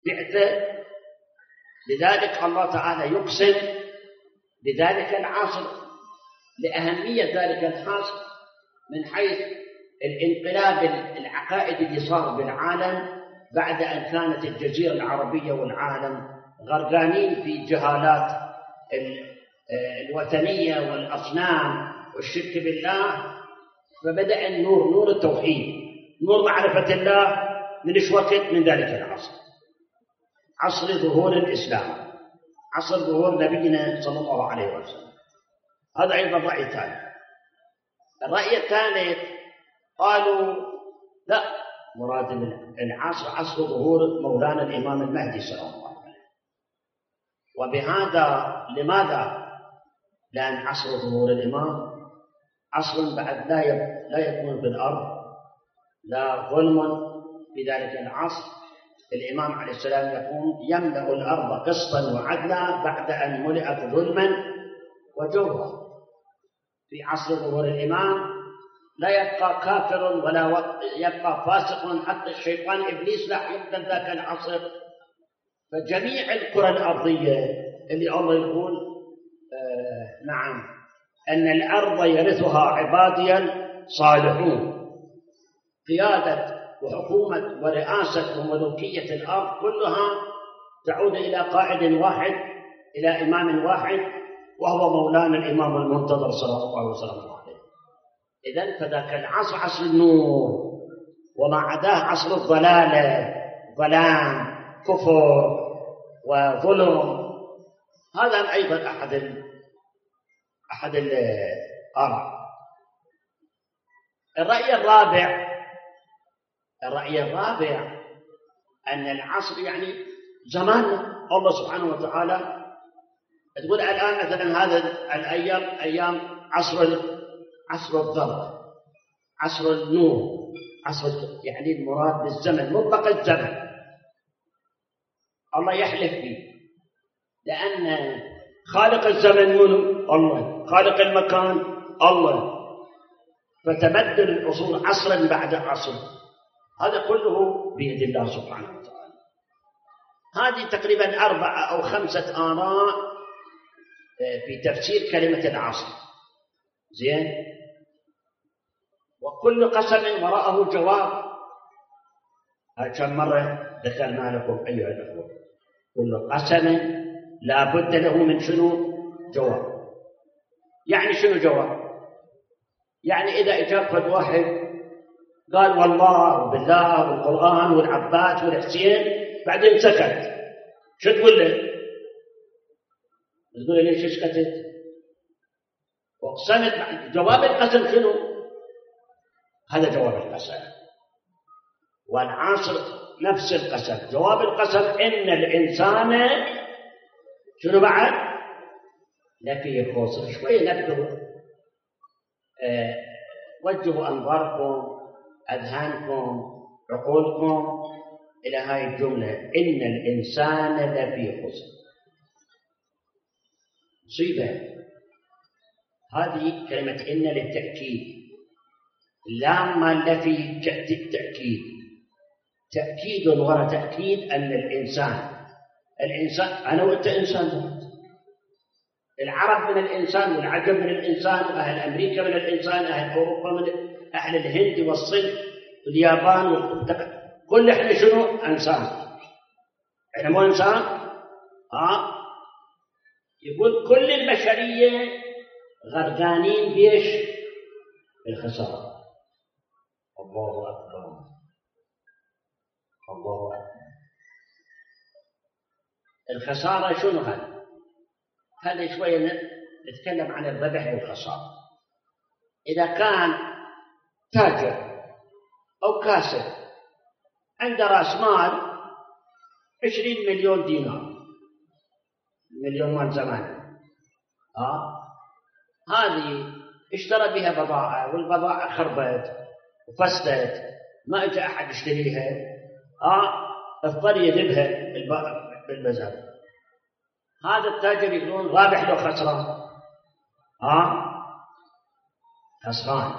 بعثة. لذلك الله تعالى يقسم بذلك العصر لأهمية ذلك العصر من حيث الانقلاب العقائدي اللي صار بالعالم بعد أن كانت الجزيرة العربية والعالم غرقانين في جهالات الوثنية والأصنام والشرك بالله. فبدأ النور، نور التوحيد، نور معرفة الله، من إيش وقت؟ من ذلك العصر، عصر ظهور الإسلام، عصر ظهور نبينا صلى الله عليه وسلم. هذا أيضا رأي ثاني. الرأي الثالث قالوا لا، مراد العصر عصر ظهور مولانا الإمام المهدي صلى الله عليه وسلم. وبهذا لماذا؟ لأن عصر ظهور الإمام عصر بعد لا يكون في الأرض لا ظلم. في ذلك العصر الإمام عليه السلام يقوم يملأ الأرض قسطا وعدلا بعد أن ملئت ظلما وجورا. في عصر ظهور الإمام لا يبقى كافر ولا يبقى فاسق، حتى الشيطان إبليس لا يقتل ذاك العصر. فجميع الكرة الأرضية اللي الله يقول نعم أن الأرض يرثها عبادي الصالحون، قيادة وحكومة ورئاسة وملوكية الأرض كلها تعود إلى قائد واحد، إلى إمام واحد، وهو مولانا الإمام المنتظر صلى الله عليه وسلم. إذن فذاك العصر عصر النور، وما عداه عصر الضلالة، ظلام، كفر وظلم. هذا أيضا أحد الآراء. الرأي الرابع أن العصر يعني زمان الله سبحانه وتعالى. تقول الآن مثلا هذا الأيام أيام عصر الضوء، عصر النور، يعني المراد بالزمن مطلق الزمن الله يحلف به، لأن خالق الزمن منه الله، خالق المكان الله. فتبدل العصور عصرا بعد عصر، هذا كله بيد الله سبحانه وتعالى. هذه تقريبا 4 أو 5 آراء في تفسير كلمة العصر. زين، وكل قسم وراءه جواب. كم مرة ذكرنا لكم أيها الأخوة، كل قسم لا بد له من شنو؟ جواب. يعني شنو جواب؟ يعني إذا إجابة واحد قال والله وبالله والقرآن والعباس والحسين بعدين سكت، شو تقول له؟ تقول له ليش سكتت؟ وقسمت. جواب القسم شنو؟ هذا جواب القسم. والعصر نفس القسم. جواب القسم إن الإنسان شنو بعد؟ لفي خسر. شوية نبدو وجهوا أنظاركم، أذهانكم، عقولكم إلى هاي الجملة: إن الإنسان لفي خسر. مصيبة. هذه كلمة إن للتأكيد، لام لفي التأكيد، تأكيد وراء تأكيد أن الإنسان أنا وأنت إنسان. العرب من الإنسان، والعجم من الإنسان، وأهل أمريكا من الإنسان، أهل أوروبا من أهل الهند والصين واليابان كل إحنا شنو؟ إنسان. إحنا مو إنسان؟ يقول كل البشرية غرقانين بيش؟ الخسارة. الله أكبر، الله أكبر. الخسارة شنو هذا؟ هذا شوية نتكلم عن الربح والخسارة. إذا كان تاجر أو كاسب عنده رأس مال 20 مليون دينار، مليون مال زمان، هذه اشترى بها بضاعة، والبضاعة خربت وفسدت، ما اجى أحد يشتريها، اضطر يذبها بالبزار. هذا التاجر يقولون رابح لو خسران؟ خسران.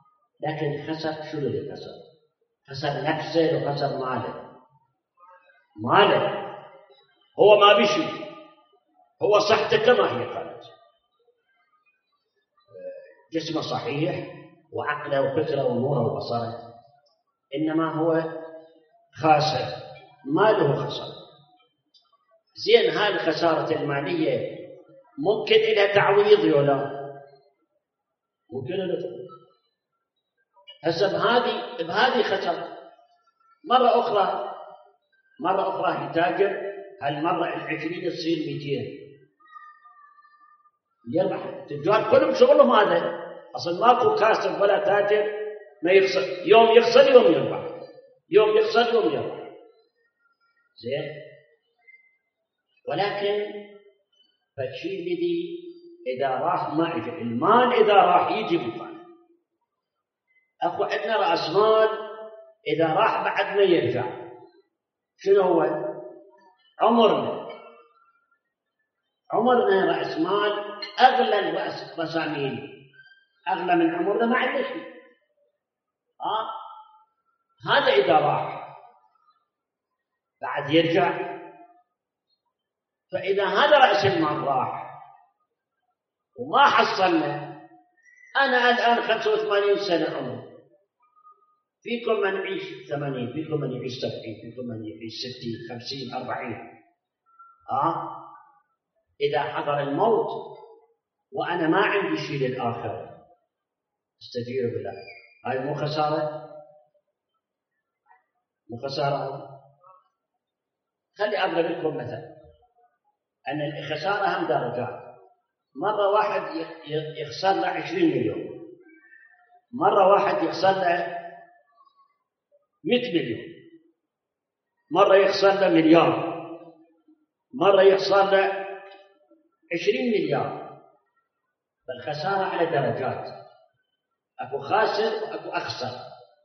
لكن خسر شنو اللي خسر؟ خسر نفسه وخسر ماله. ماله، هو ما بشي، هو صحته كما هي قالت، جسمه صحيح وعقله وفكره ونوره وبصره، إنما هو خاسر، ما له خسارة. زين، هاي الخسارة المالية ممكن إلها تعويض ولا ممكن إلها تعويض؟ هسه بهذه خسارة. مرة أخرى يتاجر، هالمرة 20 تصير 200، يربح. التجار كلهم شغلهم هذا، أصلا ماكو كاسب ولا تاجر ما يخسر، يوم يخسر يوم يربح، يوم يخسر يوم يربح. زين، ولكن فالشيء الذي إذا راح ما يجي المال، إذا راح يجي مكان. أكو عندنا رأس مال إذا راح بعد ما يرجع. شنو هو؟ عمرنا رأس مال أغلى الرسامين، أغلى من عمرنا ما عنده شيء. هذا إذا راح بعد يرجع. فإذا هذا رأس المال راح وما حصلنا، أنا الآن 85 سنة عمري، فيكم من يعيش 80، فيكم من يعيش 70، فيكم من يعيش 60، 50، 40. إذا حضر الموت وأنا ما عندي شيء للآخرة، استجير بالله. هاي مو خسارة؟ مو خسارة؟ خلي أضرب لكم مثلا أن الخسارة هم درجات. مرة واحد يخسر له 20 مليون، مرة واحد يخسر له 100 مليون، مرة يخسر له مليار، مرة يخسر له 20 مليار. فالخسارة على درجات، أكو خاسر وأكو أخسر،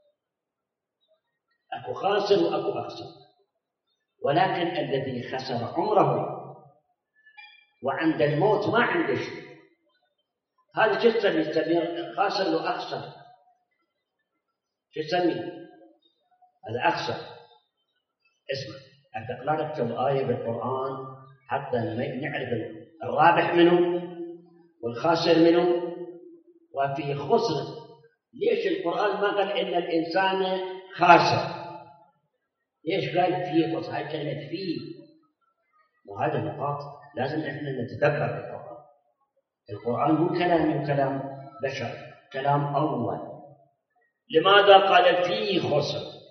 أكو خاسر وأكو أخسر. ولكن الذي خسر عمره وعند الموت ما عنده شيء، هذا شو تسميه؟ خاسر وأخسر. شو تسميه؟ هذا أخسر. اسمع، أتقرأ لك كم آية بالقرآن حتى نعرف الرابح منه والخاسر منه وفي خسر. ليش القرآن ما قال إن الإنسان خاسر؟ ليش قال فيه خسر؟ هاي كلمة فيه، وهذا نقاط لازم إحنا نتدبر في القرآن. القرآن مو كلام بشر، كلام الله. لماذا قال فيه خسر؟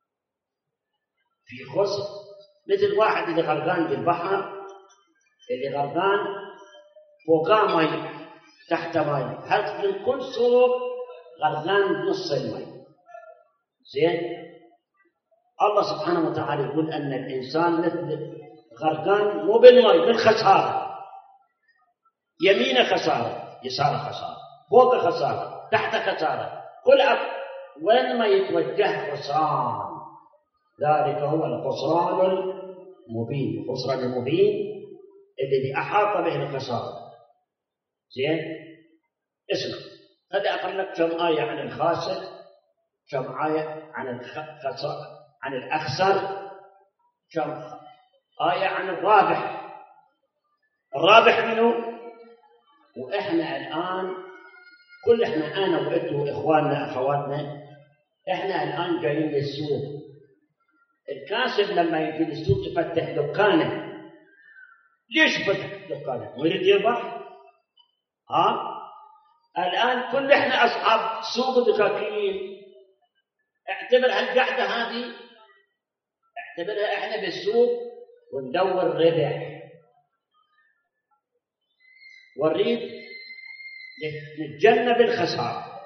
في خسر مثل واحد اللي غرقان بالبحر، اللي غرقان فوقاه مي تحت مي، هل من كل صوب غرقان بنص المي. زين، الله سبحانه وتعالى يقول أن الإنسان مثل غرقان مو بالمي، بالخسارة. يمين خسارة، يسار خسارة، فوق خسارة، تحت خسارة، كل وين ما يتوجه خسران. ذلك هو الخسران المبين. الخسران المبين الذي أحاط به الخسارة. زين، اسمع، هذا أقول لك كم آية عن الخاسر، كم آية عن الأخسر، كم آية عن الرابح. الرابح منه. وإحنا الآن إحنا أنا وإنتوا وإخواننا أخواتنا، إحنا الآن جايين للسوق. الكاسب لما يجي للسوق يفتح دكانه. ليش فتح دكانه؟ ويريد يربح؟ الآن إحنا أصحاب سوق دكاكين. اعتبر هالقعدة هذه، اعتبرها إحنا بالسوق وندور ربح، ونريد نتجنب الخسارة.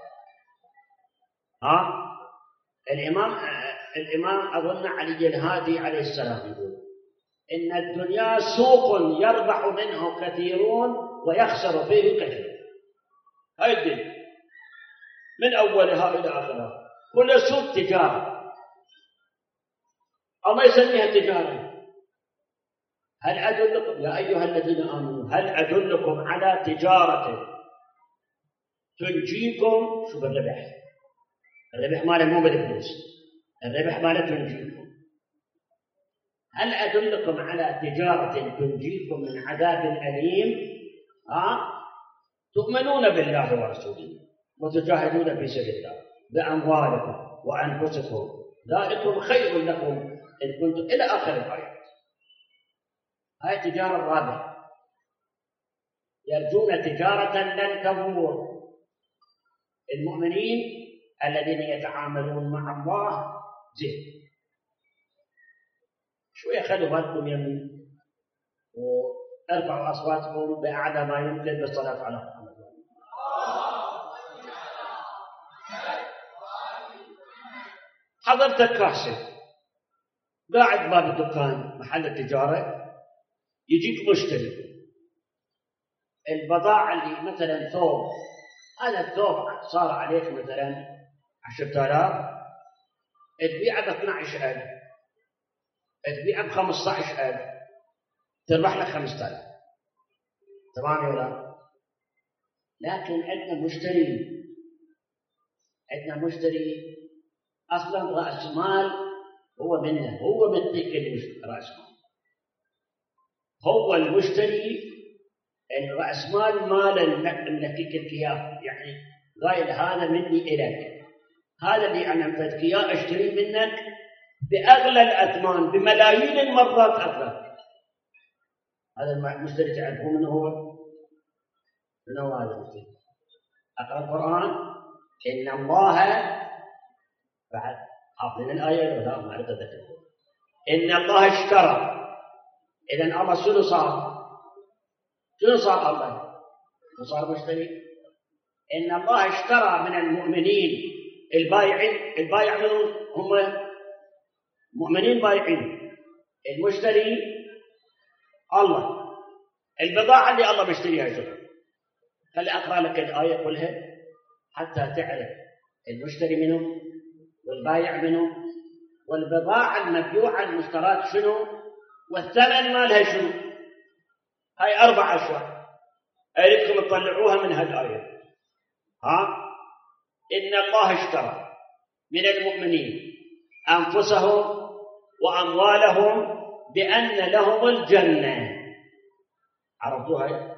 الإمام أظن علي الهادي عليه السلام يقول إن الدنيا سوق يربح منه كثيرون ويخسر فيه كثير. هاي الدنيا من أولها إلى آخرها كل سوق تجارة، الله يسميها تجارة. هل أدلكم يا أيها الذين آمنوا، هل أدلكم على تجارة تنجيكم؟ شو بالربح؟ الربح ماله مو بالفلوس، الربح ماله تنجيكم. هل أدلكم على تجارة تنجيكم من عذاب أليم؟ تؤمنون بالله ورسوله وتجاهدون في سبيل الله بأموالكم وأنفسكم ذلكم خير لكم إن كنتم إلى آخر الآيات. هاي تجارة رابحة، يرجون تجارة لن تبور. المؤمنين الذين يتعاملون مع الله زين. شوية خلوا بالكم يمين وارفعوا أصواتكم بأعلى ما يمكن بالصلاة على محمد. حضرتك كاسب قاعد باب الدكان محل التجارة، يجيك مشتري، البضاعة اللي مثلا ثوب، هذا الثوب صار عليك مثلا 10,000، تبيعه ب 12,000، تبيعه ب 15,000، تربح لك 5,000. تمام ولا لا؟ لكن عندنا مشتري أصلا رأس مال هو منه، هو منطيك رأس مال، هو المشتري رأس مال ملكيك الكياف، يعني قايل هذا مني إليك، هذا اللي أنا أنفذك إياه أشتري منك بأغلى الأثمان بملايين المرات أغلى. هذا المشتري تعرفون من هو هذا المشتري؟ أقرأ القرآن إن الله بعد حافظين الآية ولا ما أتذكر. إن الله اشترى، إذن الله شنو صار الله؟ وصار مشتري. إن الله اشترى من المؤمنين البايعين، البايع منهم هم مؤمنين بايعين، المشتري الله، البضاعة اللي الله بيشتريها شنو؟ خلي أقرأ لك الآية كلها حتى تعرف المشتري منه والبايع منه والبضاعة المبيوعة المشترات شنو والثمن مالها شنو. هاي 4 أشياء أريدكم تطلعوها من هالآية. إن الله اشترى من المؤمنين أنفسهم وأموالهم بأن لهم الجنة. عرفتوها؟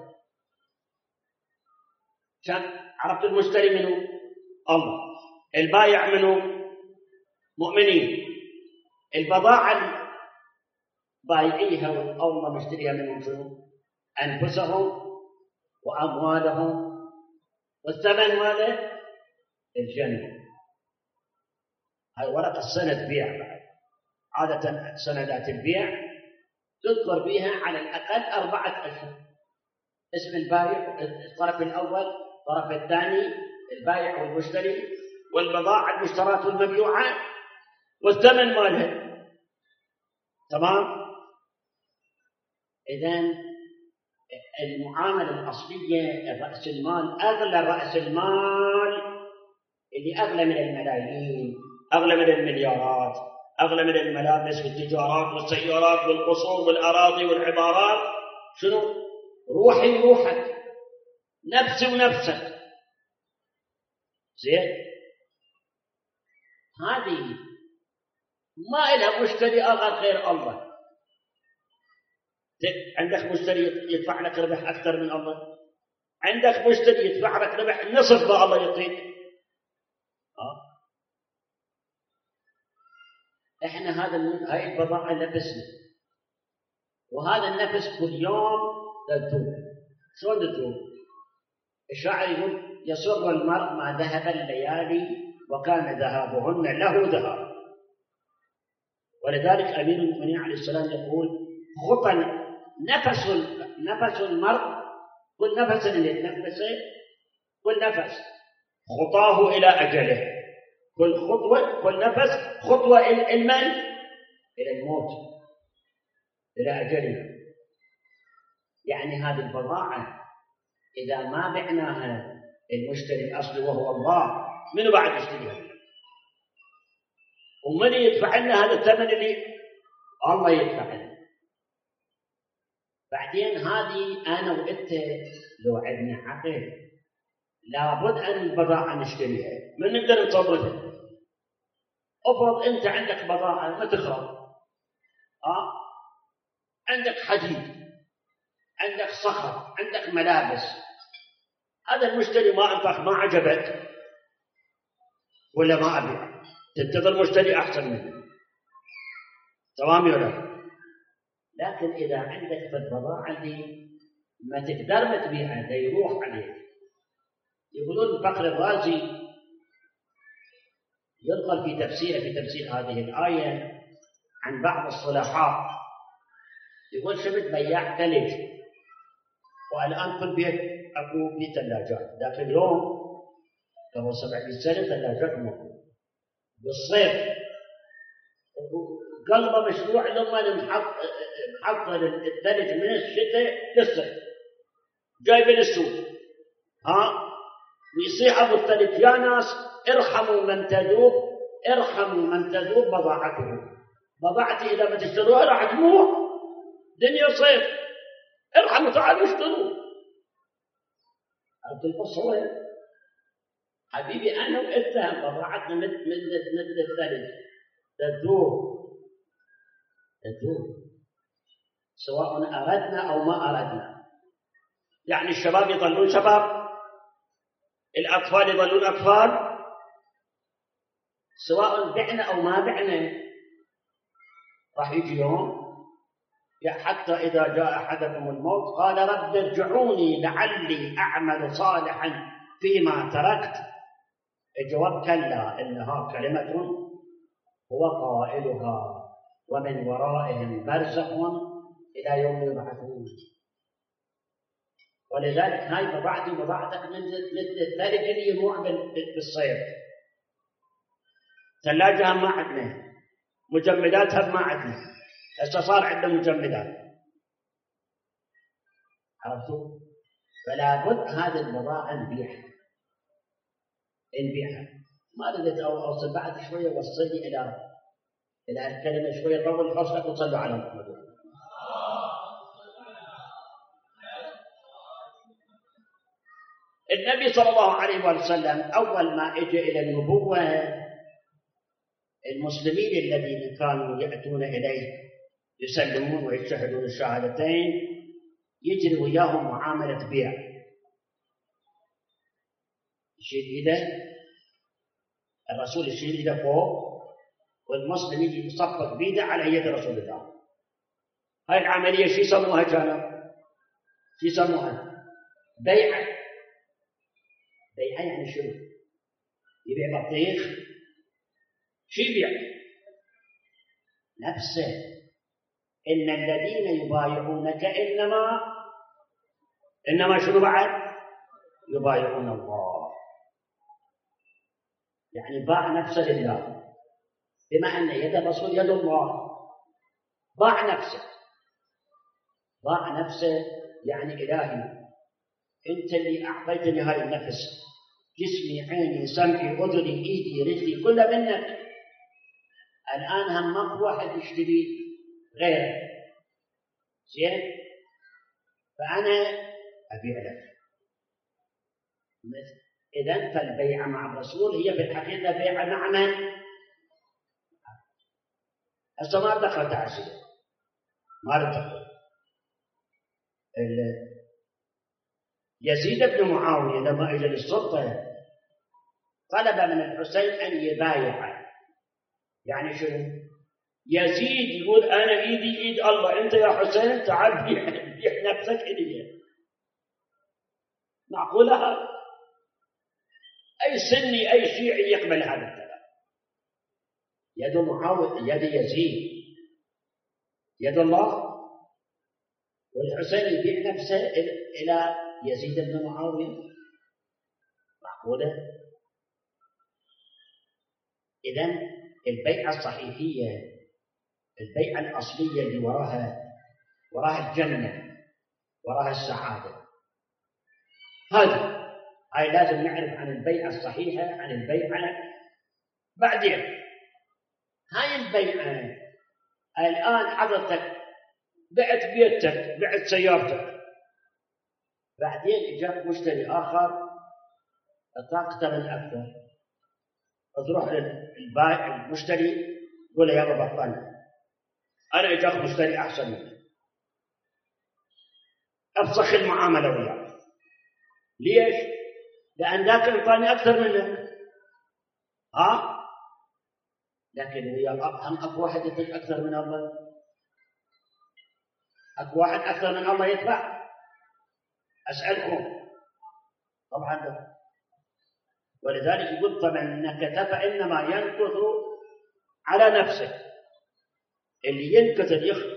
عرفت المشتري منه الله، البايع منه مؤمنين، البضاعة بايعيها والله مشتريها منهم شنو؟ أنفسهم وأموالهم، والثمن ماله الجنة. هاي ورقة سند بيع بعد. عادة سندات البيع تذكر بها على الأقل 4 أشياء: اسم البائع، الطرف الأول، الطرف الثاني، البائع والمشتري، والبضاعة المشترات والمبيوعات، والثمن مالها. تمام؟ إذن المعاملة الأصلية رأس المال، أغلى رأس المال اللي أغلى من الملايين، أغلى من المليارات، أغلى من الملابس والتجارات والسيارات والقصور والأراضي والعبارات. شنو؟ روحي وروحك، نفسي ونفسك. زين؟ هذه ما إلها مشتري آخر غير الله. عندك مشتري يدفع لك ربح أكثر من الله، عندك مشتري يدفع لك ربح نصف ما الله يعطيك. احنا هاي البضاعة نفسنا، وهذا النفس كل يوم تدوم. شلون تدوم؟ الشاعر يقول: يسر المرء ما ذهب الليالي وكان ذهابهن له ذهاب. ولذلك أمير المؤمنين عليه السلام يقول: خطا نفس المرء، كل نفس اللي يتنفسه، كل نفس خطاه إلى أجله، كل خطوة، كل نفس خطوة إلى الموت، إلى أجله. يعني هذه البضاعة إذا ما بعناها المشتري الأصلي وهو الله، منو بعد يشتريها؟ ومن يدفع لنا هذا الثمن اللي الله يدفع لنا؟ بعدين هذه أنا وأنت لو عندنا عقل لابد أن البضاعة نشتريها، من نقدر نصرفها. افرض أنت عندك بضاعة ما تخرب، عندك حديد، عندك صخر، عندك ملابس، هذا المشتري ما أنفخ ما عجبك ولا ما أبيع، تنتظر مشتري أحسن منه، تمام ولا لا؟ لكن إذا عندك في البضاعة اللي ما تقدر تبيعها ده يروح عليه، يقولون الفخر الرازي ينقل في تفسير هذه الآية عن بعض الصلحاء، يقول شفت بياع ثلج والآن في البيت أكو في ثلاجات، ذاك اليوم قبل 700 سنة ثلاجات موجودة بالصيف، قلبه مشروع لما محضر الثلج من الشتاء للصيف جايبين السوق، ويصيح أبو الثلج يا ناس ارحموا من تذوب بضاعته، بضاعتي إذا ما تشتروها راح تموت، دنيا صيف، ارحموا تعالوا اشتروا. عبد القصوى حبيبي أنا واتهم بضاعتنا مثل الثلج تذوب سواء أردنا أو ما أردنا، يعني الشباب يظلون شباب، الأطفال يظلون أطفال، سواء بعنا أو ما بعنا راح يجي يوم حتى إذا جاء أحدكم الموت قال رب ارجعوني لعلي أعمل صالحا فيما تركت، الجواب كلا إنها كلمة هو قائلها ومن ورائهم برزخ إلى يوم يبعثون. ولذلك هاي بضاعتك مثل الثلج اللي يموع بالصيف، ثلاجها ما عندنا، مجمداتها ما عندنا، هسه صار عندنا مجمدات، عرفتوا؟ فلا بد هذه البضاعة نبيعها. ما ردت أوصل بعد شوية، وصلني إلى الكلمة شوية طول فرصة وصلوا على محمد. النبي صلى الله عليه وسلم أول ما اجى إلى النبوة المسلمين الذين كانوا يأتون إليه يسلمون ويشهدون الشهادتين يجري وياهم معاملة بيع، يشيل إيده الرسول، يشيل إيده فوق والمسلم يجي يصفق بيده على يد رسول الله. هاي العملية شو يسموها كانوا؟ شو يسموها؟ بيعة يعني شنو؟ يبيع بطيخ، شو يبيع؟ نفسه. إن الذين يبايعونك إنما شنو بعد؟ يبايعون الله، يعني باع نفسه لله، بما أن يد الرسول يد الله، باع نفسه يعني إلهي أنت اللي أعطيتني هاي النفس، جسمي عيني سمعي أذني إيدي رجلي كله منك، الآن هم ماكو واحد يشتري غيرك، زين؟ فأنا أبيع لك. إذن فالبيعة مع الرسول هي بالحقيقة بيعة مع من؟ هسه ما دخل تعزية، ما دخل. يزيد بن معاوية لما اجى للسلطة طلب من الحسين أن يبايع، يعني شنو؟ يزيد يقول أنا إيدي إيد الله، أنت يا حسين تعال بيع نفسك إلي. معقولة هذا؟ أي سني أي شيعي يقبل هذا الكلام؟ يد معاوية، يد يزيد يد الله، والحسين يبيع نفسه إلى يزيد بن معاوية، معقولة؟ إذن البيعة الصحيحية، البيعة الأصلية اللي وراها الجنة، وراها السعادة، هاي لازم نعرف عن البيعة الصحيحة عن البيعة. بعدين هاي البيعة الآن حضرتك بعت بيتك، بعت سيارتك، بعدين إجاك مشتري آخر أعطاك ثمن أكثر، تروح للبائع المشتري يقول له يابا بطلنا، أنا إجاك مشتري أحسن منك، أفسخ المعاملة وياه. ليش؟ لأن ذاك أعطاني أكثر منك، لكن هم أكو واحد يدفع أكثر من الله؟ أكو واحد أكثر من الله يدفع؟ أسألكم. طبعا ده. ولذلك يقول طبعا إنك فإنما ينكث على نفسه. اللي ينكث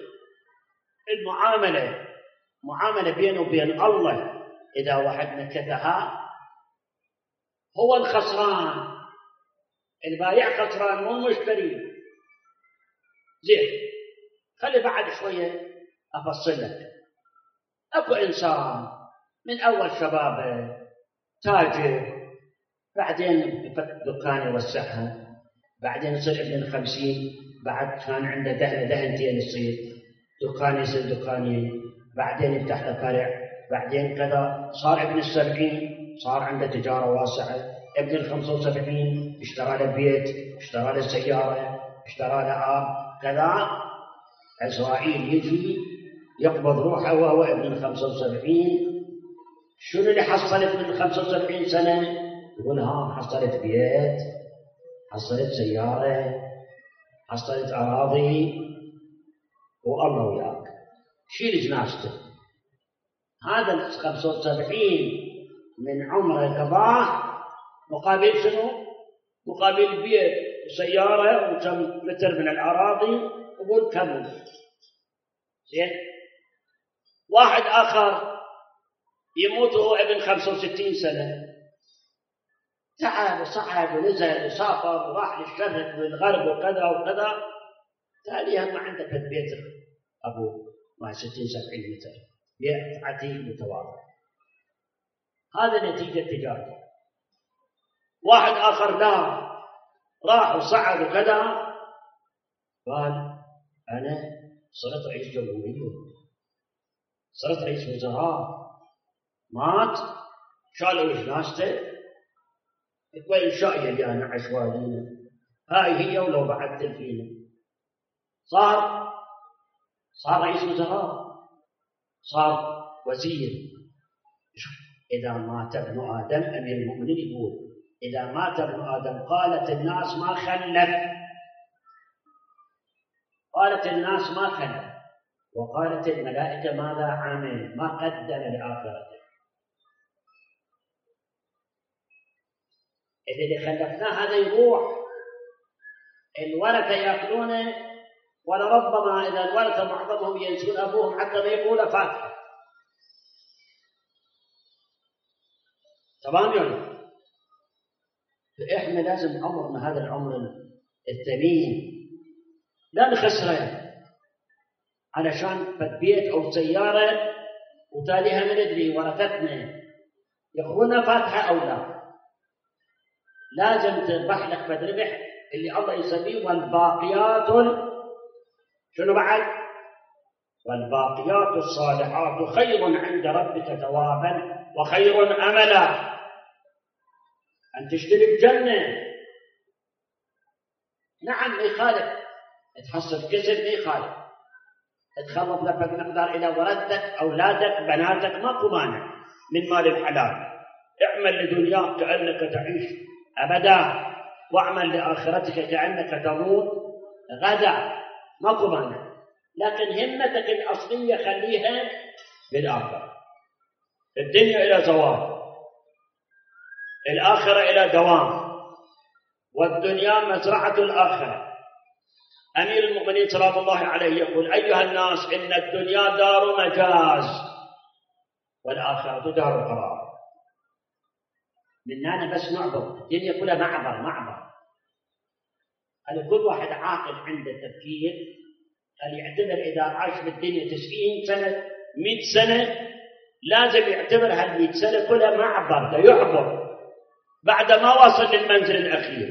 المعاملة بينه وبين الله، إذا واحد نكثها هو الخسران، البايع خسران مو المشتري. زين، خلي بعد شوية أفصل لك. أكو إنسان من أول شبابه تاجر، بعدين يفتح دكان يوسعها، بعدين يصير ابن 50، بعد كان عنده دهنتين يصير دكان، يصير دكانين، بعدين يفتح له فرع، بعدين كذا صار ابن 70 صار عنده تجارة واسعة، ابن 75 اشترى له بيت، اشترى له سيارة، اشترى له كذا. عزرائيل يجي يقبض روحه وهو ابن 75. شنو اللي حصلت من 75 سنة؟ يقول حصلت بيت، حصلت سيارة، حصلت أراضي، والله وياك شيل جنازته. هذا 75 من عمره قضاه مقابل شنو؟ مقابل بيت وسيارة وكم متر من الأراضي، وقول كم. زين، واحد آخر يموت وهو ابن 65 سنة، تعب وصعد ونزل وسافر وراح للشرق والغرب وكذا وكذا، تالي ما عندك بيت أبوه مع 60-70 متر، بيت عتيق متواضع. هذا نتيجة تجارته. واحد آخر لا، راح وصعد وكذا، قال أنا صرت رئيس جمهورية، صرت رئيس وزراء، مات شالوا جنازته، وين شايل يعني عشوائية، هاي هي ولو بعد تلفينه. صار رئيس وزراء، صار وزير. إذا مات ابن آدم، أمير المؤمنين يقول إذا مات ابن آدم قالت الناس ما خلف، قالت الناس ما خلف، وقالت الملائكة ماذا عمل، ما قدم لآخرته. إذا اللي خلفناه هذا يروح، الورثة يأكلونه، ولربما إذا الورثة معظمهم ينسون أبوهم حتى ما يقول فاتحة. تمام يعني؟ فإحنا لازم عمرنا هذا العمر الثمين لا نخسره علشان بيت أو سيارة وتاليها ما ندري ورثتنا يقولون فاتحة أو لا. لازم تربح لك ربح اللي الله يسميه والباقيات شنو بعد؟ والباقيات الصالحات خير عند ربك ثوابا وخير أملا. أن تشتري الجنة، نعم ما يخالف تحصل كسب، ما يخالف تخلط لك مقدار إلى ورثتك أولادك بناتك، ماكو مانع من مال الحلال. اعمل لدنياك كأنك تعيش أبدا، واعمل لآخرتك كأنك تموت غدا، ماكو مانع. لكن همتك الأصلية خليها بالآخرة. الدنيا إلى زوال، الآخرة إلى دوام، والدنيا مزرعة الآخرة. أمير المؤمنين سلام الله عليه يقول أيها الناس إن الدنيا دار مجاز والآخرة دار قرار. مننا بس نعبر، الدنيا كلها معبر. هل كل واحد عاقل عنده تفكير هل يعتبر إذا عاش بالدنيا 90 سنة 100 سنة لازم يعتبر هال 100 سنة كلها معبر، يعبر بعد ما وصل للمنزل الأخير.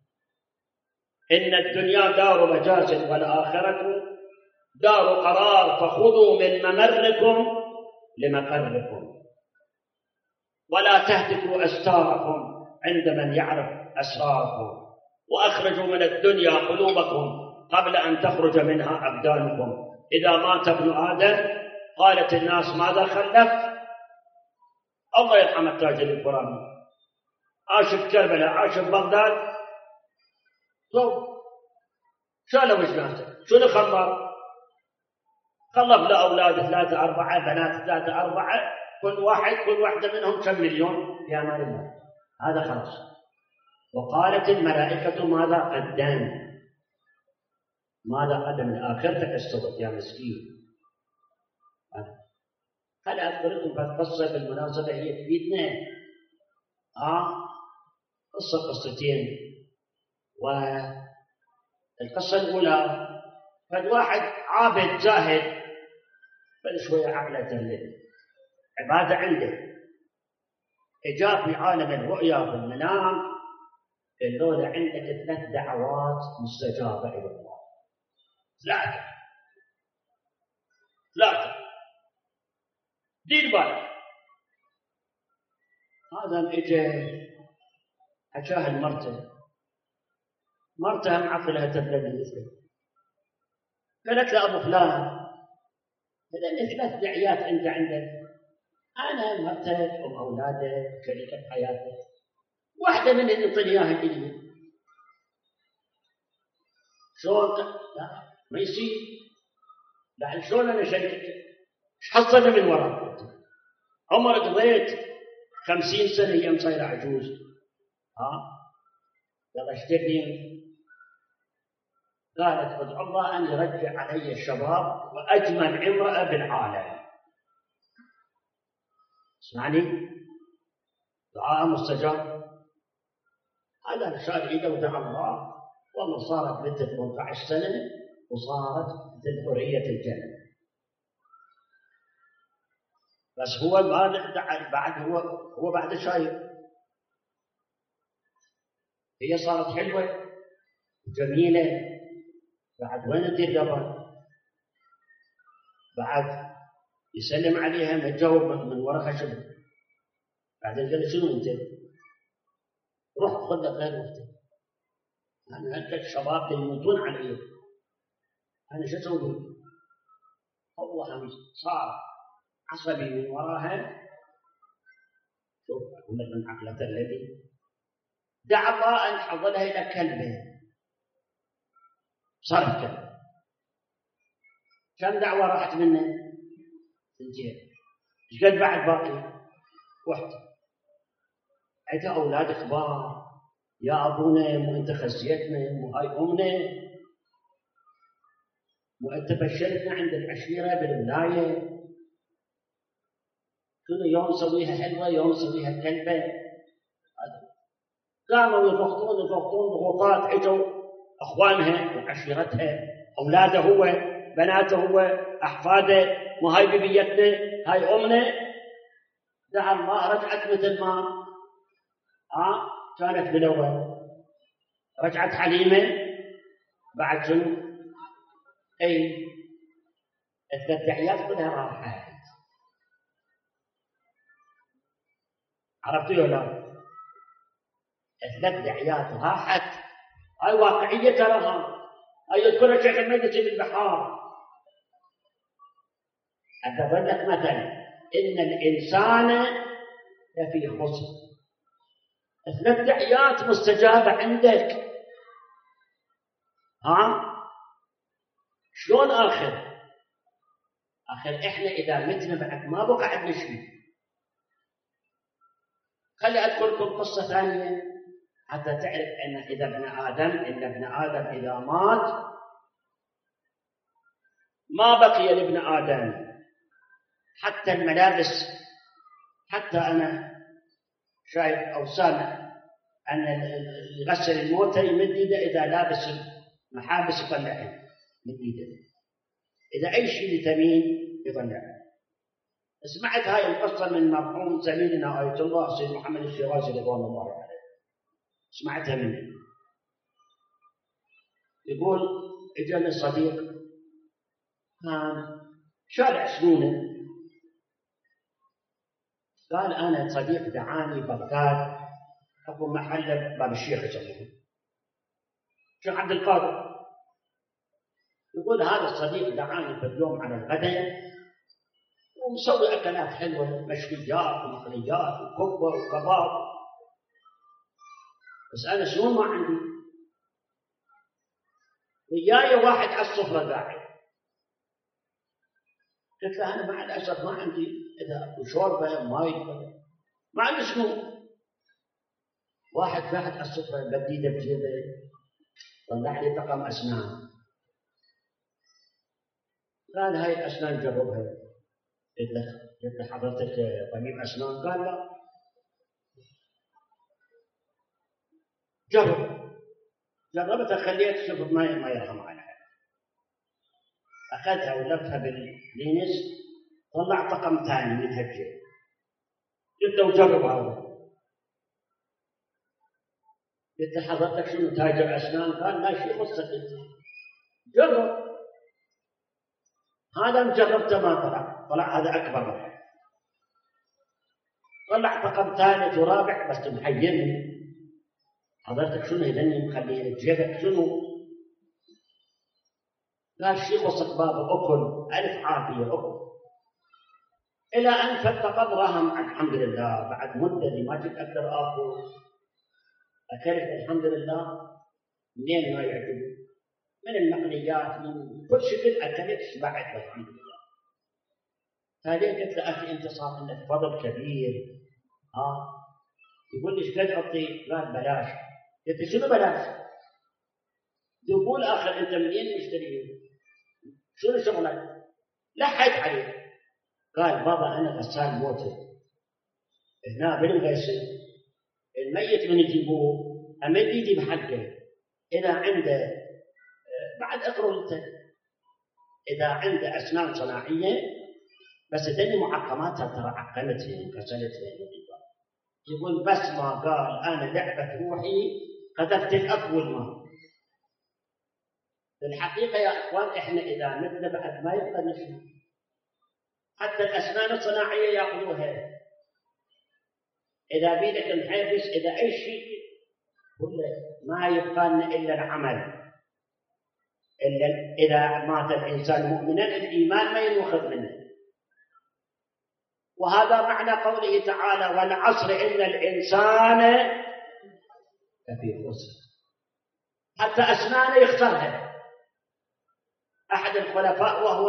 إن الدنيا دار مجاز والآخرة دار قرار، فخذوا من ممركم لمقركم ولا تهتكوا أستاركم عند من يعرف أسراركم، وأخرجوا من الدنيا قلوبكم قبل أن تخرج منها أبدانكم. إذا مات ابن آدم قالت الناس ماذا خلف؟ الله يرحم التاجر الفلاني، عاش بكربلاء، عاش ببغداد، طب شالوا وجناته، شنو خلف؟ خلف له أولاد 3 4 بنات 3 4، كل واحدة منهم كم مليون في أمان الله. هذا خلاص. وقالت الملائكة ماذا قدم؟ ماذا قدم؟ آخرتك استوت يا مسكين. هل أذكر لكم قصة بالمناسبة هي تفيدنا؟ قصتين. والقصة الأولى قد واحد عابد زاهد بل شوية عقله ترلل، عبادة عنده، إجاب في عالم الرؤيا في المنام، قال له عندك 3 دعوات مستجابة إلى الله. 3 دير بالك. هذا اجى حكاها لمرته، مرتها معقلها تبلد مثله، قالت له أبو فلان هذا 3 دعيات أنت عندك، أنا مرتك أولادك شريكة حياتك، واحدة من اللي انطي إياها إلي. شلون؟ لا ما يصير. لا شلون أنا شريكتك؟ ايش حصلنا من وراك؟ عمرك قضيت 50 سنة هي مصيرة عجوز. يلا اشتري. قالت ادعو الله أن يرجع علي الشباب وأجمل امرأة بالعالم. اسمعني، دعاء مستجاب. هذا شال إيده ودعا الله، والله صارت بنت 18 سنة وصارت مثل حورية الجنة. بس هو بعد هو بعد شايف هي صارت حلوة وجميلة، بعد وين تدير قبل؟ بعد يسلم عليها متجاوب من وراء خشب، بعدين قال شنو انت؟ روح خذ لك غير وقتك، انا هلك الشباب يموتون علي، انا شو اسوي؟ الله صار عصبي من وراها. شوف اقول لك من عقلة الذي دعا الله ان حولها الى كلبه، صارت كلب. كم دعوة راحت منه؟ 2. ايش قد بعد باقي؟ 1. عندها اولاد كبار، يا ابونا مو انت خزيتنا، مو هاي امنا، مو انت بشرتنا عند العشيره بالولايه، شنو يوم نسويها حلوه يوم نسويها كلبه. قاموا يفقدون ضغوطات، اجوا اخوانها وعشيرتها، اولاده هو، بناته هو، احفاده، مو هاي ببيتنا، هاي امنا. دعا الله رجعت مثل ما كانت بالاول، رجعت حليمه بعد شنو؟ اي 3 دعيات كلها راحت. عرفتوا ولا؟ 3 دعيات راحت. هاي واقعيه تراها، هاي يذكرها شيخ المجلس بالبحار. اضرب لك مثل، ان الانسان لفي خسر. 3 دعيات مستجابه عندك، شلون اخر احنا اذا متنا بعد ما بقى عندنا شيء. خلي اذكر لكم قصه ثانيه حتى تعرف ان ابن ادم اذا مات ما بقي لابن ادم حتى الملابس. حتى انا شايف او سامع ان يغسل الموتى يمد ايده اذا لابس محابس يطلعها من ايده، اذا اي شيء لثمين يطلعها. سمعت هاي القصة من مرحوم زميلنا آية الله سيد محمد الشيرازي رضوان الله عليه، سمعتها منه. يقول اجاني صديق كان شارع سنونه، قال أنا صديق دعاني بغداد، أبو محل باب الشيخ يسمونه شيخ عبد القادر. يقول هذا الصديق دعاني في اليوم على الغداء، ومسوي أكلات حلوة، مشويات ومقليات وكبة وكباب. بس أنا شلون ما عندي؟ وياي واحد على السفرة قاعد، قلت له أنا مع الأسف ما عندي إذا أكو شوربة ماي ما عندي شنو. واحد قاعد على السفرة بديده بجيبه طلع لي طقم أسنان، قال هاي الأسنان جربها. قلت له حضرتك طبيب أسنان؟ قال لا. جربتها، خليت شوف ما يرحم عليها، أخذها ولفها باللينس، طلع طقم ثاني من هالجيب. قلت له جرب هذا. قلت له حضرتك شنو تاجر أسنان؟ قال لا شيء قصتك، جرب هذا. جربته ما طلع هذا أكبر واحد. طلع طقم ثالث ورابع بس محيرني. حضرتك شنو هذني مخليه جيبك شنو؟ قال شيء قصة بابا أكل ألف عافية أكل. إلى أن فالطقم راهم الحمد لله بعد مدة اللي ما كنت أقدر آكل أكلت الحمد لله منين ما يعجبني، من المقليات من كل شكل أكلت شبعت الحمد لله. هذه قلت له أخي أنت صار عندك فضل كبير، يقول لي ايش قد أعطي؟ قال بلاش. قلت له شنو بلاش؟ يقول آخر أنت منين مشتريه؟ شنو شغلك؟ لحيت عليه. قال بابا أنا غسال موتى هنا بالمغيسل، الميت من يجيبوه أمد يدي بحقه، إذا عنده بعد اقرأ أنت، إذا عنده أسنان صناعية بس الدنيا معقماتها ترى عقمتها كسلتها. يقول بس ما قال أنا لعبة روحي قذفت الأب والماء. في الحقيقة يا إخوان إحنا إذا مثل بعد ما يبقى نشوف حتى الأسنان الصناعية يأخذوها، إذا بيدك الحبس إذا أي شيء ما يبقى إلا العمل. إلا إذا مات الإنسان مؤمنا الإيمان ما ينوخذ منه. وهذا معنى قوله تعالى والعصر إن الإنسان لفي خسر. حتى أسنانه يختارها. أحد الخلفاء وهو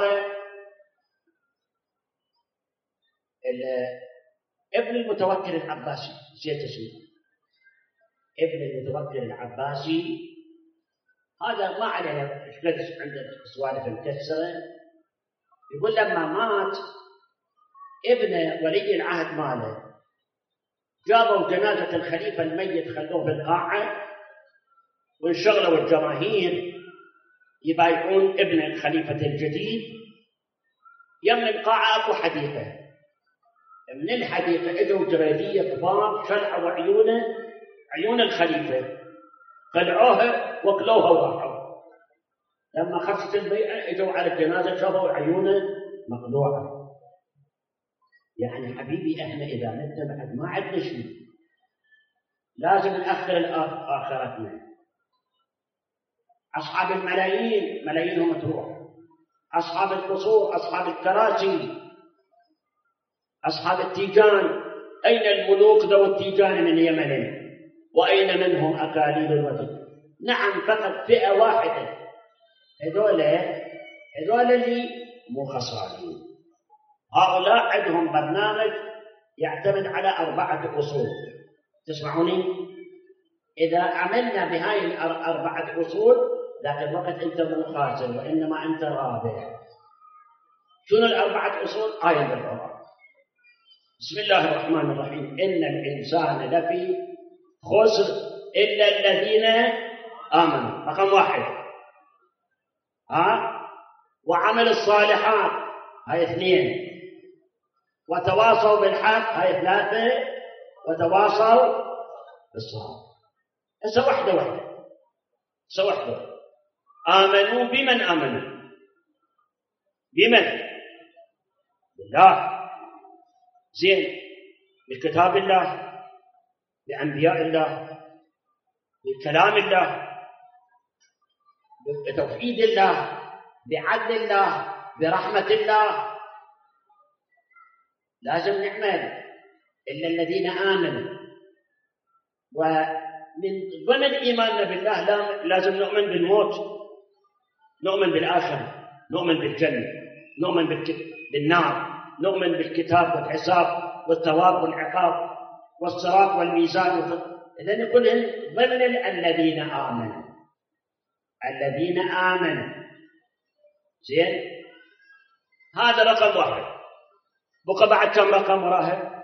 ابن المتوكل العباسي، نسيت اسمه، ابن المتوكل العباسي، هذا ما عليه ايش قد عنده سوالف مكسره. يقول لما مات ابن ولي العهد ماله جابوا جنازة الخليفة الميت خلوه بالقاعة وانشغلوا الجماهير يبايعون ابن الخليفة الجديد. يم القاعة اكو حديقة، من الحديقة اجوا جريدية كبار شلعوا عيون الخليفة، خلعوها وكلوها وراحوا. لما خلصت البيعة اجوا على الجنازة شافوا عيونه مقلوعة. يعني حبيبي احنا اذا متنا بعد ما عندنا شيء، لازم نأخر آخرتنا. أصحاب الملايين ملايينهم تروح، أصحاب القصور، أصحاب الكراسي، أصحاب التيجان، أين الملوك ذو التيجان من يمن؟ وأين منهم أكاليل الوطن؟ نعم فقط فئة واحدة، هذول اللي مو خسرانين. هؤلاء عندهم برنامج يعتمد على 4 أصول. تسمعوني؟ إذا عملنا بهاي 4 أصول ذاك الوقت أنت مو خاسر وإنما أنت رابح. شنو 4 أصول؟ آية بالقرآن. بسم الله الرحمن الرحيم إن الإنسان لفي خسر إلا الذين آمنوا، رقم 1. وعمل الصالحات، هاي 2. وتواصوا بالحق، هاي 3. وتواصوا بالصبر. هسه واحدة. آمنوا بمن آمنوا؟ بمن؟ بالله. زين، بكتاب الله، بأنبياء الله، بكلام الله، بتوحيد الله، بعدل الله، برحمة الله. لازم نعمل إلا الذين آمنوا. ومن ضمن إيماننا بالله لازم نؤمن بالموت، نؤمن بالآخرة، نؤمن بالجنة، نؤمن بالنار، نؤمن بالكتاب والحساب والثواب والعقاب والصراط والميزان. إذن كلهم ضمن الذين آمنوا. الذين آمنوا زين، هذا رقم واحد. بقى بعد كم رقم وراه؟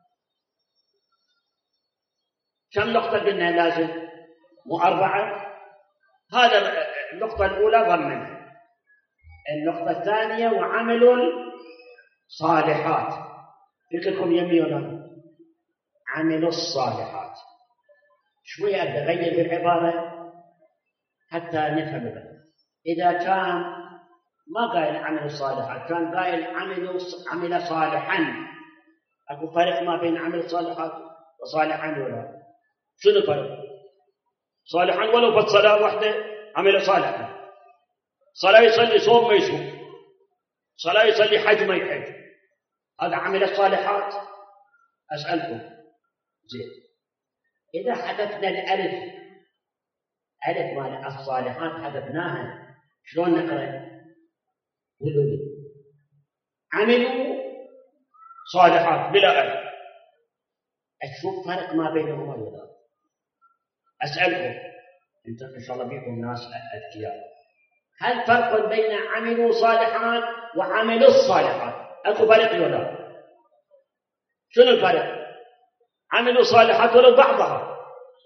كم نقطة قلنا لازم؟ مو 4. هذا النقطة الأولى ضمنها. النقطة الثانية وعملوا الصالحات. فكركم يمينا عملوا الصالحات. شوية أغير بالعبارة حتى نفهم. إذا كان ما قايل عملوا الصالحات، كان قايل عمل صالحا. أكو فرق ما بين عمل الصالحات وصالحا ولا؟ شنو الفرق؟ صالحا ولو في الصلاة وحده عمل صالحا. صلاة يصلي، صوم ما يصوم، صلاة يصلي، حج ما يحج، هذا عمل الصالحات؟ أسألكم زين، إذا حذفنا الألف، ألف مال الصالحات حذفناها، شلون نقرأ؟ قولوا لي. عملوا صالحات بلا ألف. أشوف فرق ما بينهما ولا؟ أسألكم أنتم إن شاء الله بيكم ناس أذكياء، هل فرق بين عملوا صالحات وعملوا الصالحات؟ أكو فرق ولا؟ شنو الفرق؟ عملوا صالحات ولو بعضها،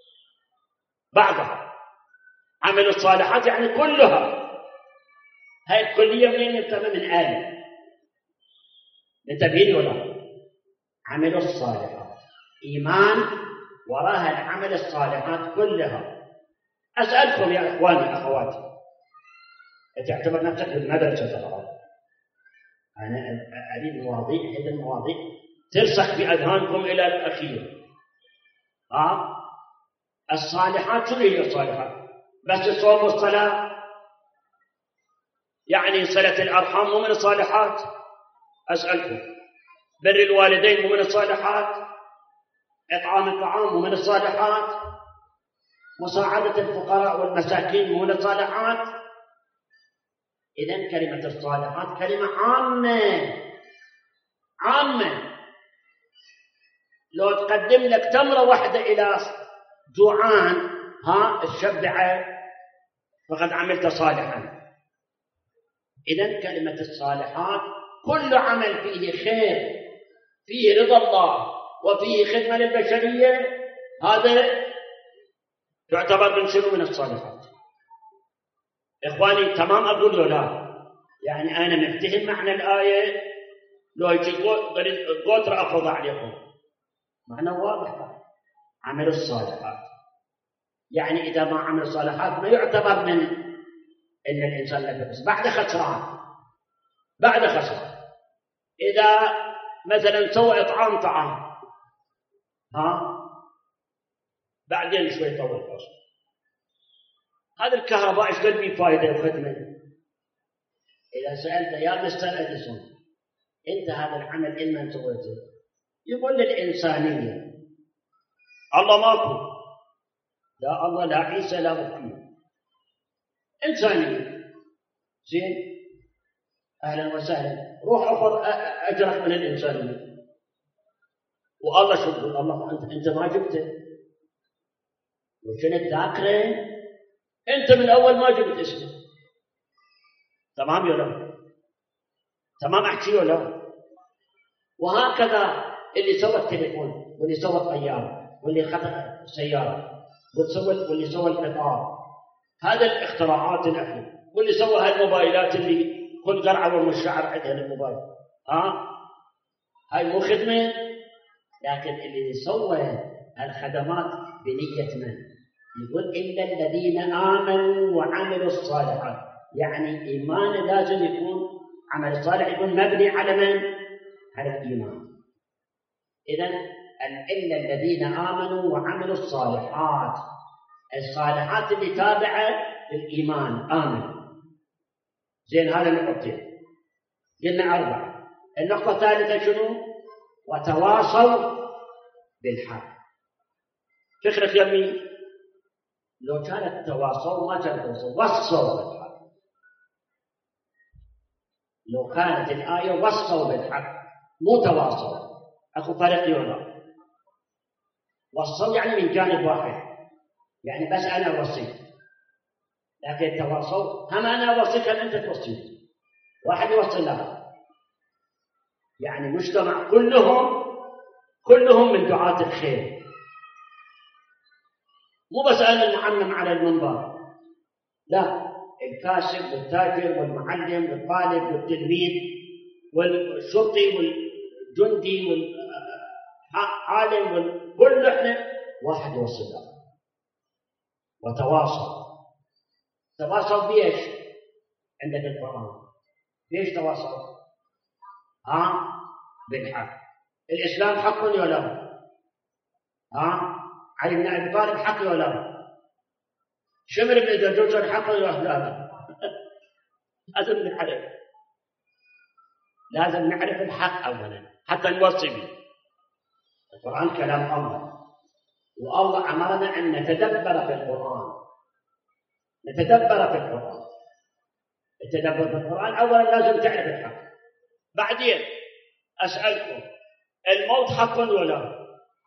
عملوا الصالحات يعني كلها. هاي الكلية منين نبتدأ؟ من آل. انتبهين ولا؟ عملوا الصالحات إيمان وراها العمل الصالحات كلها. أسألكم يا إخواني أخواتي، تعتبر نفسك بالمدرسة طبعا، أنا أريد مواضيع، هذه المواضيع ترسخ في أذهانكم إلى الأخير. الصالحات شنو هي الصالحات؟ بس الصوم والصلاة؟ يعني صلة الأرحام مو من الصالحات؟ أسألكم بر الوالدين مو من الصالحات؟ إطعام الطعام مو من الصالحات؟ مساعدة الفقراء والمساكين مو من الصالحات؟ إذن كلمة الصالحات كلمة عامة. لو تقدم لك تمرة واحدة إلى جوعان الشبعة فقد عملت صالحا. إذن كلمة الصالحات كل عمل فيه خير، فيه رضا الله، وفيه خدمة للبشرية، هذا يعتبر من شنو؟ من الصالحات. إخواني تمام أقول له لا؟ يعني أنا مفتهم معنى الآية، لو يجي قطر أفرض عليكم معنى واضح. عمل الصالحات يعني إذا ما عمل الصالحات ما يعتبر من إن الإنسان لا يفلس، بعد خسران. إذا مثلا سوى إطعام طعام بعدين شوي طول الفصل، هذا الكهرباء ايش قد بيه فائدة وخدمة؟ إذا سألت يا مستر أديسون أنت هذا العمل إلمن سويته؟ يقول للإنسانية. الله ماكو، لا الله لا عيسى لا محمد، إنسانية. زين، أهلا وسهلا، روح أخذ أجرك من الإنسانية. والله شو يقول؟ الله أنت ما جبته وكنت ذاكره، أنت من أول ما جبت اسمه. تمام ولا؟ تمام أحكي ولا؟ وهكذا اللي سوى التليفون، واللي سوى الطيارة، واللي خطأ سيارة، واللي سوى القطار، هذا الاختراعات الأخيرة، واللي سوى هالموبايلات اللي كل قرعة والمشعر عندها الموبايل، هاي مو خدمة؟ لكن اللي سوى الخدمات بنية من؟ يقول إلا الذين آمنوا وعملوا الصالحات، يعني إيمان لازم يكون عمل الصالح يكون مبني على من؟ على الإيمان. إذن إلا الذين آمنوا وعملوا الصالحات، الصالحات اللي تابعة للإيمان آمن. زين، هذا النقطتين قلنا 4. النقطة الثالثة شنو؟ وتواصوا بالحق. فكرة يمين لو كانت تواصوا ما كانت وصوا بالحق. لو كانت الآية وصوا بالحق مو تواصوا، أكو فرق ولا؟ وصوا يعني من جانب واحد، يعني بس أنا وصيت، لكن تواصوا هم أنا وصيت هم أنت توصيت، واحد يوصل لها، يعني مجتمع كلهم من دعاة الخير، مو بس أنا المعلم على المنبر، لا، الكاسب والتاجر والمعلم والطالب والتلميذ والشرطي والجندي والعالم كل احنا واحد يوصل له. تواصل بإيش؟ عندك القرآن، ليش تواصل؟ بالحق. الإسلام حق ولا لا؟ علي بن أبي طالب حق ولا لا؟ شمر بن زرجوج حق ولا لا؟ لازم نعرف الحق أولا حتى نوصي به. القرآن كلام الله، والله أمرنا أن نتدبر في القرآن. التدبر في القرآن أولا لازم تعرف الحق. بعدين أسألكم، الموت حق ولا لا؟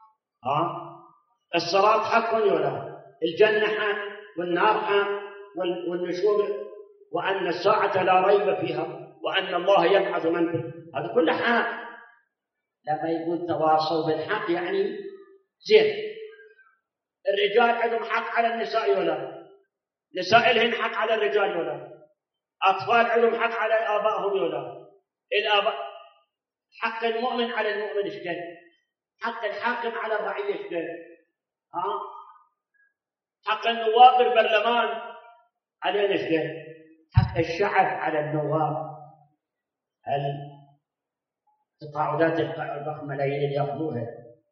الصراط حق ولا لا؟ الجنة حق والنار حق والنشور، وأن الساعة لا ريب فيها، وأن الله يبعث من فيه، هذا كله حق. لما يقول تواصوا بالحق يعني زين. الرجال عندهم حق على النساء ولا؟ نساء لهن حق على الرجال ولا؟ أطفال عندهم حق على آبائهم ولا؟ الآباء. حق المؤمن على المؤمن ايش قال؟ حق الحاكم على الرعية ايش قال؟ حق النواب بالبرلمان علينا ايش قال؟ حق الشعب على النواب. التقاعدات الضخمة ملايين ياخذوها.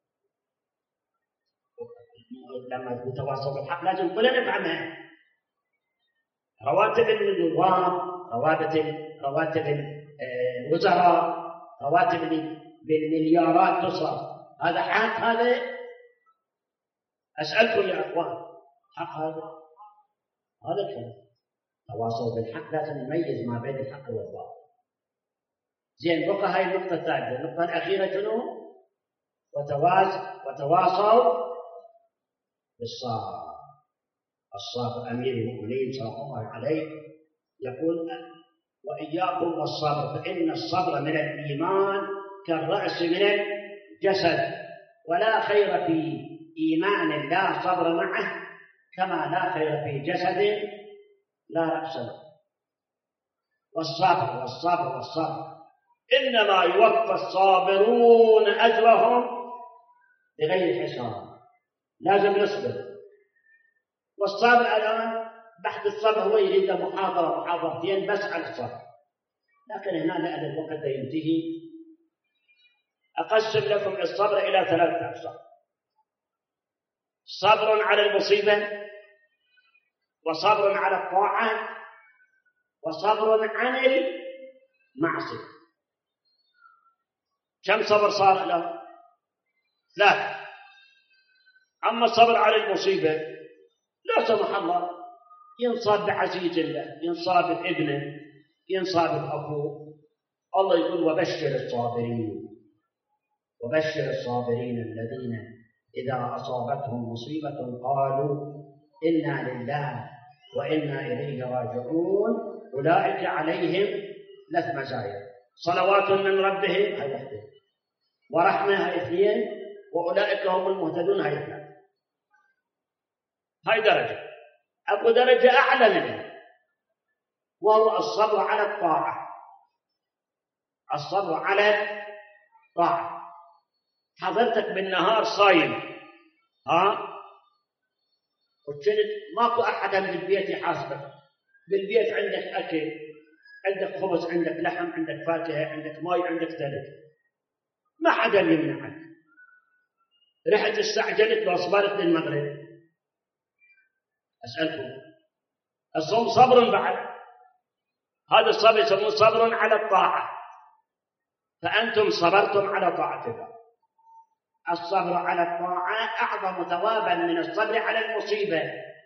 لما يتواصوا بالحق لازم كلنا نفهمها. رواتب النواب، رواتب الوزراء، رواتب بالمليارات تصرف، هذا حق. هذا أسألكم يا أخوان، حق هذا الكلام. تواصوا بالحق لازم نميز ما بين الحق والباطل. زين، بقى هاي النقطة الثالثة. النقطة الأخيرة شنو؟ وتواصوا بالصبر. الصابر أمير المؤمنين صلى الله عليه يقول: وإياكم والصبر، فإن الصبر من الإيمان كالرأس من الجسد، ولا خير في إيمان لا صبر معه، كما لا خير في جسد لا رأس له. والصبر إنما يوفى الصابرون أجرهم بغير حساب. لازم نصبر. والصابر الآن بحث الصبر هو يريد محاضرتين بس على الصبر، لكن هنا لأن الوقت ينتهي أقسم لكم الصبر إلى 3 أقسام: صبر على المصيبة، وصبر على الطاعة، وصبر عن المعصية. كم صبر صار الآن؟ 3. أما الصبر على المصيبة، لا سمح الله ينصاب بعزيز الله، ينصاب بابنه، ينصاب بأخوه. الله يقول: وبشر الصابرين الذين إذا أصابتهم مصيبة قالوا إنا لله وإنا إليه راجعون أولئك عليهم 3 مزايا: صلوات من ربهم، هاي 1، ورحمة، هاي 2، وأولئك هم المهتدون، هاي 3. هاي درجة. أكو درجة أعلى منها، وهو الصبر على الطاعة. الصبر على الطاعة. حضرتك بالنهار صايم، وكنت ماكو أحد بالبيت يحاسبك. بالبيت عندك أكل، عندك خبز، عندك لحم، عندك فاكهة، عندك ماء، عندك ثلج، ما حدا يمنعك. رحت استعجلت وأصبرت للمغرب. أسألكم، الصوم صبر بعد. هذا الصبر يسمونه صبر على الطاعة، فأنتم صبرتم على طاعة الله. الصبر على الطاعات أعظم ثوابا من الصبر على المصيبة.